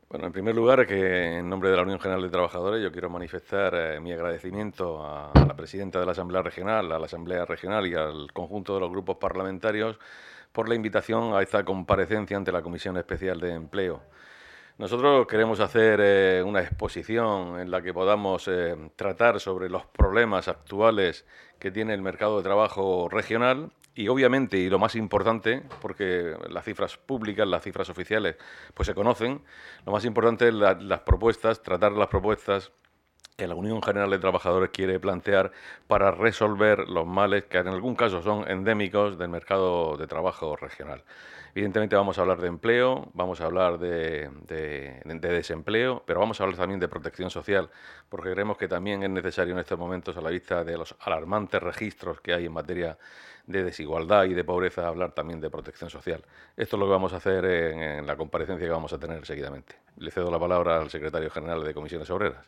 Bueno, en primer lugar, que en nombre de la Unión General de Trabajadores yo quiero manifestar mi agradecimiento a la presidenta de la Asamblea Regional, a la Asamblea Regional y al conjunto de los grupos parlamentarios por la invitación a esta comparecencia ante la Comisión Especial de Empleo. Nosotros queremos hacer una exposición en la que podamos tratar sobre los problemas actuales que tiene el mercado de trabajo regional y obviamente, y lo más importante, porque las cifras públicas, las cifras oficiales, pues se conocen, lo más importante es las propuestas, tratar las propuestas que la Unión General de Trabajadores quiere plantear para resolver los males que en algún caso son endémicos del mercado de trabajo regional. Evidentemente vamos a hablar de empleo, vamos a hablar de desempleo, pero vamos a hablar también de protección social, porque creemos que también es necesario en estos momentos, a la vista de los alarmantes registros que hay en materia de desigualdad y de pobreza, hablar también de protección social. Esto es lo que vamos a hacer en la comparecencia que vamos a tener seguidamente. Le cedo la palabra al secretario general de Comisiones Obreras.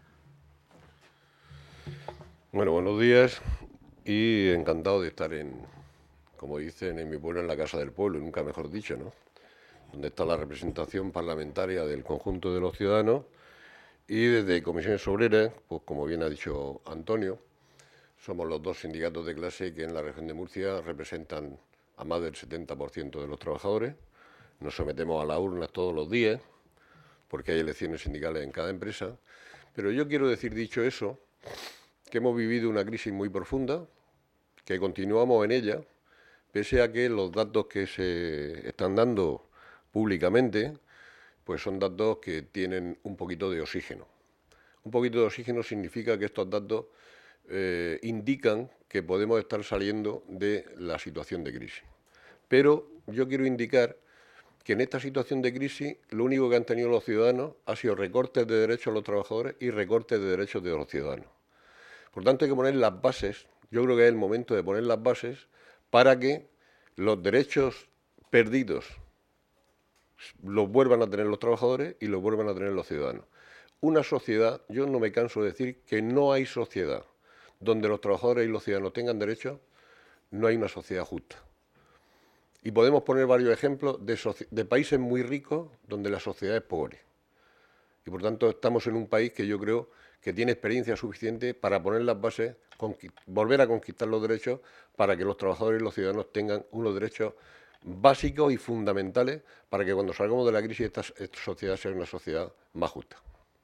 Bueno, buenos días y encantado de estar como dicen en mi pueblo, en la Casa del Pueblo, nunca mejor dicho, ¿no? Donde está la representación parlamentaria del conjunto de los ciudadanos y desde Comisiones Obreras, pues como bien ha dicho Antonio, somos los dos sindicatos de clase que en la región de Murcia representan a más del 70% de los trabajadores. Nos sometemos a las urnas todos los días porque hay elecciones sindicales en cada empresa. Pero yo quiero decir, dicho eso, que hemos vivido una crisis muy profunda, que continuamos en ella, pese a que los datos que se están dando públicamente, pues son datos que tienen un poquito de oxígeno. Un poquito de oxígeno significa que estos datos indican que podemos estar saliendo de la situación de crisis. Pero yo quiero indicar que en esta situación de crisis lo único que han tenido los ciudadanos ha sido recortes de derechos de los trabajadores y recortes de derechos de los ciudadanos. Por tanto, hay que poner las bases, yo creo que es el momento de poner las bases para que los derechos perdidos los vuelvan a tener los trabajadores y los vuelvan a tener los ciudadanos. Una sociedad, yo no me canso de decir que no hay sociedad donde los trabajadores y los ciudadanos tengan derechos, no hay una sociedad justa. Y podemos poner varios ejemplos de países muy ricos donde la sociedad es pobre. Y por tanto estamos en un país que yo creo que tiene experiencia suficiente para poner las bases, volver a conquistar los derechos para que los trabajadores y los ciudadanos tengan unos derechos básicos y fundamentales para que cuando salgamos de la crisis esta sociedad sea una sociedad más justa.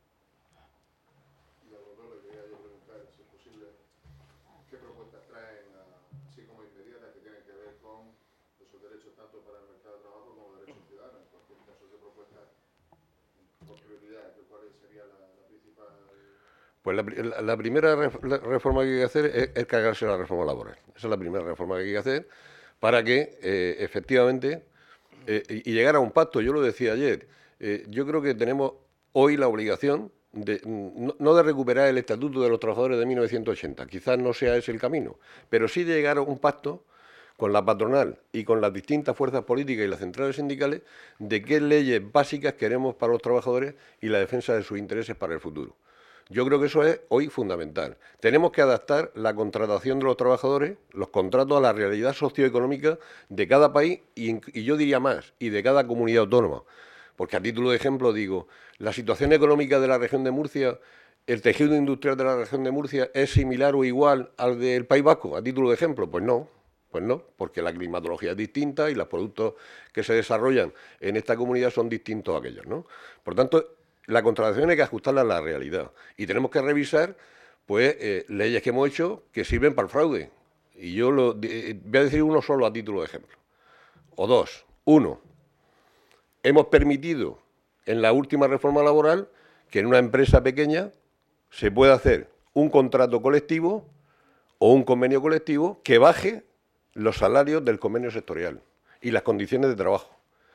¿Qué propuestas traen, así como inmediatas, que tienen que ver con esos derechos tanto para el mercado de trabajo como derechos ciudadanos? En cualquier caso, ¿qué propuestas por prioridad? ¿Cuál sería la principal? Pues la primera reforma que hay que hacer es cargarse la reforma laboral. Esa es la primera reforma que hay que hacer para que efectivamente y llegar a un pacto. Yo lo decía ayer, yo creo que tenemos hoy la obligación no de recuperar el Estatuto de los Trabajadores de 1980, quizás no sea ese el camino, pero sí de llegar a un pacto con la patronal y con las distintas fuerzas políticas y las centrales sindicales de qué leyes básicas queremos para los trabajadores y la defensa de sus intereses para el futuro. Yo creo que eso es hoy fundamental. Tenemos que adaptar la contratación de los trabajadores, los contratos a la realidad socioeconómica de cada país y yo diría más, y de cada comunidad autónoma. Porque a título de ejemplo digo, la situación económica de la región de Murcia, el tejido industrial de la región de Murcia es similar o igual al del País Vasco, a título de ejemplo. Pues no, porque la climatología es distinta y los productos que se desarrollan en esta comunidad son distintos a aquellos, ¿no? Por tanto, la contratación hay que ajustarla a la realidad y tenemos que revisar pues leyes que hemos hecho que sirven para el fraude. Y yo voy a decir uno solo a título de ejemplo, o dos. Uno, hemos permitido en la última reforma laboral que en una empresa pequeña se pueda hacer un contrato colectivo o un convenio colectivo que baje los salarios del convenio sectorial y las condiciones de trabajo.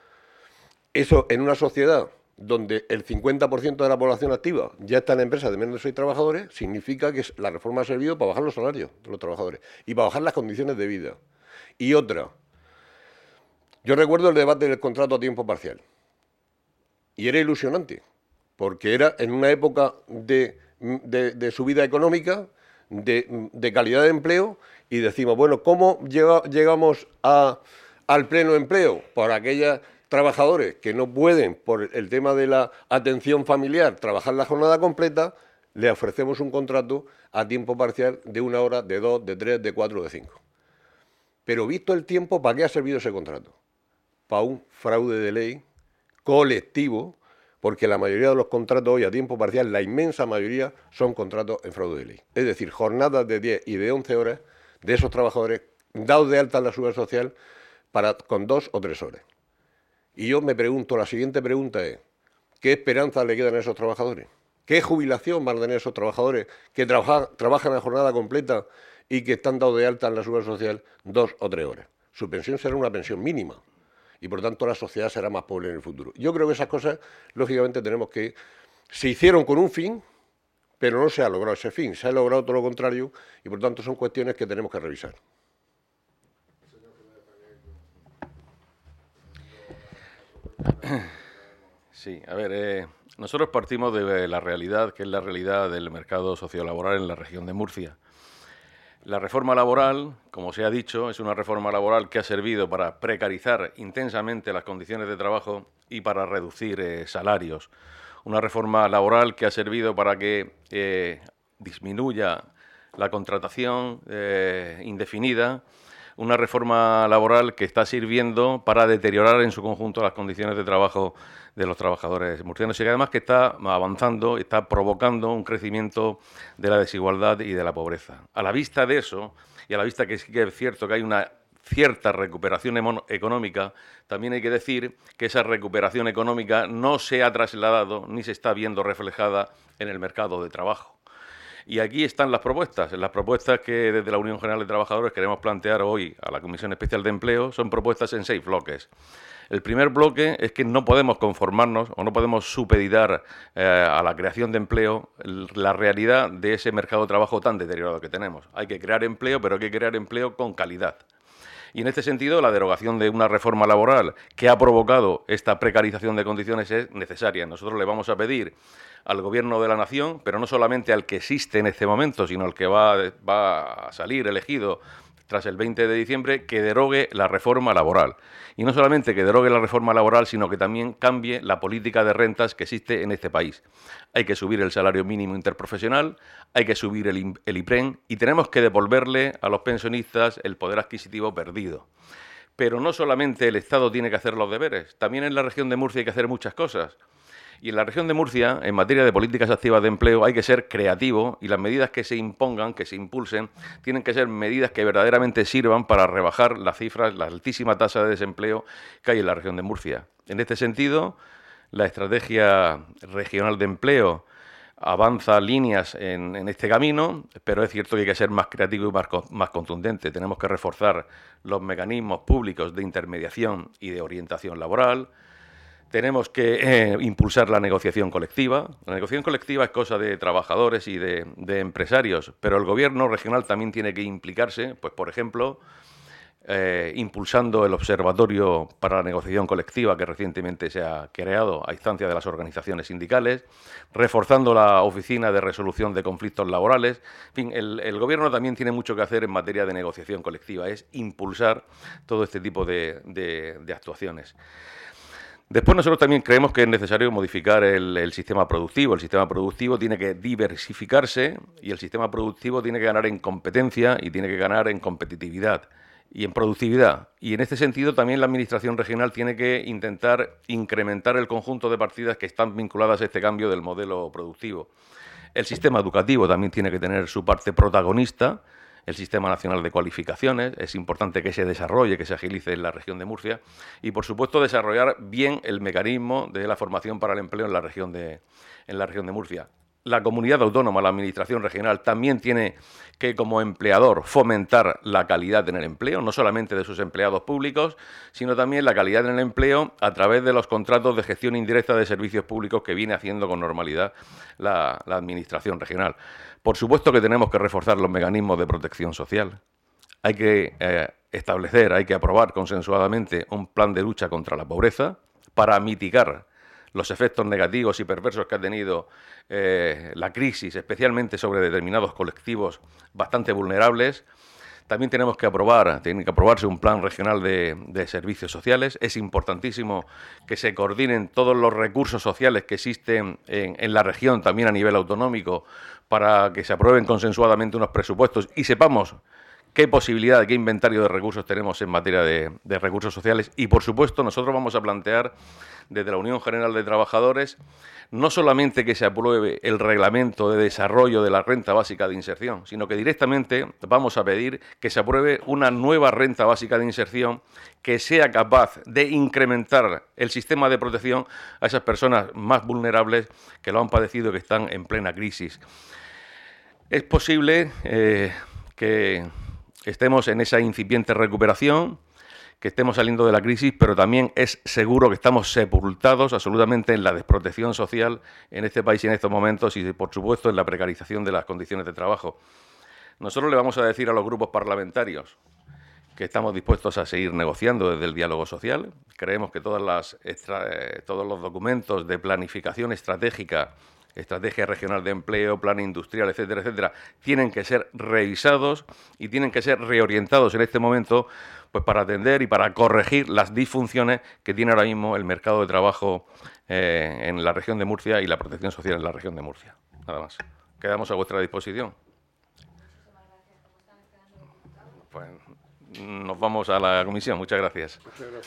Eso en una sociedad donde el 50% de la población activa ya está en empresas de menos de 6 trabajadores, significa que la reforma ha servido para bajar los salarios de los trabajadores y para bajar las condiciones de vida. Y otra, yo recuerdo el debate del contrato a tiempo parcial y era ilusionante, porque era en una época de subida económica, de calidad de empleo, y decimos, bueno, ¿cómo llegamos al pleno empleo? Por aquellas trabajadores que no pueden, por el tema de la atención familiar, trabajar la jornada completa, le ofrecemos un contrato a tiempo parcial de 1 hora, de 2, de 3, de 4, de 5. Pero visto el tiempo, ¿para qué ha servido ese contrato? Para un fraude de ley colectivo, porque la mayoría de los contratos hoy a tiempo parcial, la inmensa mayoría, son contratos en fraude de ley. Es decir, jornadas de 10 y de 11 horas de esos trabajadores dados de alta en la seguridad social con 2 o 3 horas. Y yo me pregunto, la siguiente pregunta es, ¿qué esperanza le quedan a esos trabajadores? ¿Qué jubilación van a tener esos trabajadores que trabajan a jornada completa y que están dados de alta en la seguridad social 2 o 3 horas? Su pensión será una pensión mínima y por tanto la sociedad será más pobre en el futuro. Yo creo que esas cosas, lógicamente, se hicieron con un fin, pero no se ha logrado ese fin, se ha logrado todo lo contrario y por tanto son cuestiones que tenemos que revisar. Sí, a ver, nosotros partimos de la realidad, que es la realidad del mercado sociolaboral en la región de Murcia. La reforma laboral, como se ha dicho, es una reforma laboral que ha servido para precarizar intensamente las condiciones de trabajo y para reducir salarios. Una reforma laboral que ha servido para que disminuya la contratación indefinida. Una reforma laboral que está sirviendo para deteriorar en su conjunto las condiciones de trabajo de los trabajadores murcianos y que además que está avanzando, está provocando un crecimiento de la desigualdad y de la pobreza. A la vista de eso, y a la vista que sí que es cierto que hay una cierta recuperación económica, también hay que decir que esa recuperación económica no se ha trasladado ni se está viendo reflejada en el mercado de trabajo. Y aquí están las propuestas que desde la Unión General de Trabajadores queremos plantear hoy a la Comisión Especial de Empleo. Son propuestas en 6 bloques. El primer bloque es que no podemos conformarnos o no podemos supeditar a la creación de empleo la realidad de ese mercado de trabajo tan deteriorado que tenemos. Hay que crear empleo, pero hay que crear empleo con calidad. Y en este sentido, la derogación de una reforma laboral que ha provocado esta precarización de condiciones es necesaria. Nosotros le vamos a pedir al Gobierno de la Nación, pero no solamente al que existe en este momento, sino al que va a salir elegido tras el 20 de diciembre, que derogue la reforma laboral. Y no solamente que derogue la reforma laboral, sino que también cambie la política de rentas que existe en este país. Hay que subir el salario mínimo interprofesional, hay que subir el IPREN y tenemos que devolverle a los pensionistas el poder adquisitivo perdido. Pero no solamente el Estado tiene que hacer los deberes, también en la región de Murcia hay que hacer muchas cosas. Y en la región de Murcia, en materia de políticas activas de empleo, hay que ser creativo y las medidas que se impongan, que se impulsen, tienen que ser medidas que verdaderamente sirvan para rebajar las cifras, la altísima tasa de desempleo que hay en la región de Murcia. En este sentido, la estrategia regional de empleo avanza líneas en este camino, pero es cierto que hay que ser más creativo y más contundente. Tenemos que reforzar los mecanismos públicos de intermediación y de orientación laboral. Tenemos que impulsar la negociación colectiva. La negociación colectiva es cosa de trabajadores y de empresarios, pero el Gobierno regional también tiene que implicarse, pues por ejemplo, impulsando el Observatorio para la Negociación Colectiva que recientemente se ha creado a instancia de las organizaciones sindicales, reforzando la Oficina de Resolución de Conflictos Laborales. En fin, el Gobierno también tiene mucho que hacer en materia de negociación colectiva, es impulsar todo este tipo de actuaciones. Después nosotros también creemos que es necesario modificar el sistema productivo. El sistema productivo tiene que diversificarse y el sistema productivo tiene que ganar en competencia y tiene que ganar en competitividad y en productividad. Y en este sentido también la Administración regional tiene que intentar incrementar el conjunto de partidas que están vinculadas a este cambio del modelo productivo. El sistema educativo también tiene que tener su parte protagonista. El Sistema Nacional de Cualificaciones, es importante que se desarrolle, que se agilice en la región de Murcia y, por supuesto, desarrollar bien el mecanismo de la formación para el empleo en la región de Murcia. La comunidad autónoma, la Administración regional, también tiene que, como empleador, fomentar la calidad en el empleo, no solamente de sus empleados públicos, sino también la calidad en el empleo a través de los contratos de gestión indirecta de servicios públicos que viene haciendo con normalidad la Administración regional. Por supuesto que tenemos que reforzar los mecanismos de protección social. Hay que establecer, hay que aprobar consensuadamente un plan de lucha contra la pobreza para mitigar los efectos negativos y perversos que ha tenido la crisis, especialmente sobre determinados colectivos bastante vulnerables. También tiene que aprobarse un plan regional de servicios sociales. Es importantísimo que se coordinen todos los recursos sociales que existen en la región, también a nivel autonómico, para que se aprueben consensuadamente unos presupuestos y sepamos qué posibilidad, qué inventario de recursos tenemos en materia de recursos sociales. Y, por supuesto, nosotros vamos a plantear desde la Unión General de Trabajadores no solamente que se apruebe el reglamento de desarrollo de la renta básica de inserción, sino que directamente vamos a pedir que se apruebe una nueva renta básica de inserción que sea capaz de incrementar el sistema de protección a esas personas más vulnerables que lo han padecido, que están en plena crisis. Es posible que estemos en esa incipiente recuperación, que estemos saliendo de la crisis, pero también es seguro que estamos sepultados absolutamente en la desprotección social en este país y en estos momentos y, por supuesto, en la precarización de las condiciones de trabajo. Nosotros le vamos a decir a los grupos parlamentarios que estamos dispuestos a seguir negociando desde el diálogo social. Creemos que todos los documentos de planificación estratégica, estrategia regional de empleo, plan industrial, etcétera, etcétera, tienen que ser revisados y tienen que ser reorientados en este momento, pues para atender y para corregir las disfunciones que tiene ahora mismo el mercado de trabajo en la región de Murcia y la protección social en la región de Murcia. Nada más. Quedamos a vuestra disposición. Pues nos vamos a la comisión. Muchas gracias.